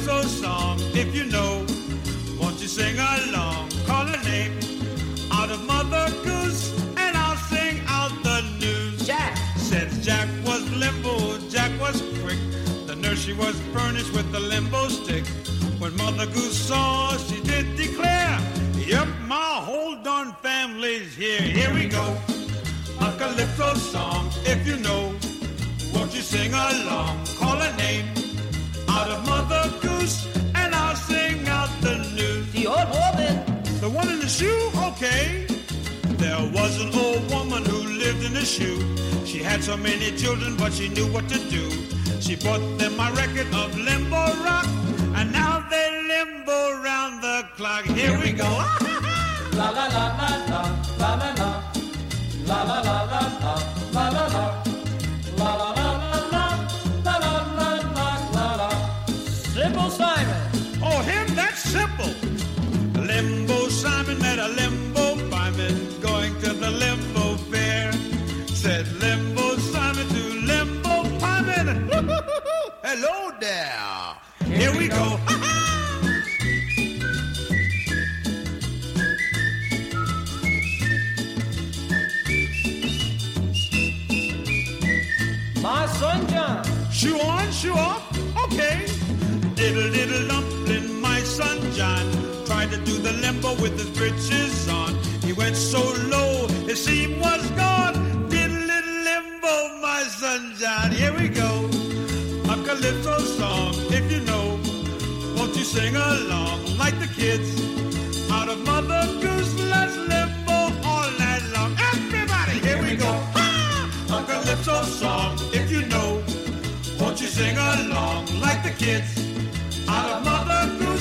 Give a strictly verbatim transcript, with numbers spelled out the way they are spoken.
calypso song. If you know, won't you sing along? Call her name out of Mother Goose, and I'll sing out the news. Jack. Says Jack was limbo, Jack was quick. The nurse, she was furnished with the limbo stick. When Mother Goose saw, she did declare, yep, my whole darn family's here. Here we go, a calypso song. If you know, won't you sing along? Call her name out of Mother Goose, and I'll sing out the news. The old woman. The one in the shoe? Okay. There was an old woman who lived in a shoe. She had so many children, but she knew what to do. She bought them a record of limbo rock, and now they limbo round the clock. Here we go. La la la la la la la la la la la la la la la la. La la la la la la la la la la. Simple Simon. Oh, him? That's simple. Limbo Simon met a limbo fireman going to the limbo fair. Said Limbo Simon to Limbo Fireman, hello there. Here, Here we go. go. My son John. Shoe on, shoe off, okay. Diddle diddle dumpling, my son John tried to do the limbo with his breeches on. He went so low, his seam was gone. Diddle diddle limbo, my son John. Here we go, a calypso song. If you know, won't you sing along like the kids out of Mother Goose? Let's limbo all night long. Everybody, here we go. A calypso song, if you know, won't you sing along like the kids out of Mother Goose?